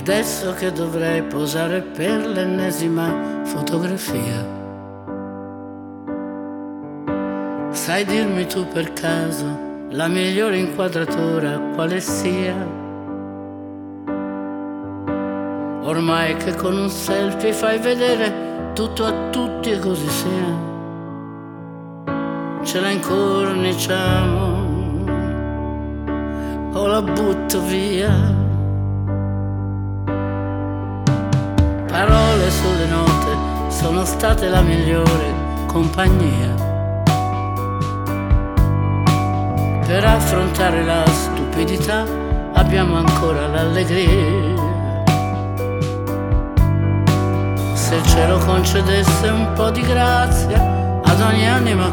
Adesso che dovrei posare per l'ennesima fotografia, sai dirmi tu per caso la migliore inquadratura quale sia? Ormai che con un selfie fai vedere tutto a tutti e così sia, ce la incorniciamo o la butto via. Parole sulle note sono state la migliore compagnia per affrontare la stupidità, abbiamo ancora l'allegria. Se il cielo concedesse un po' di grazia ad ogni anima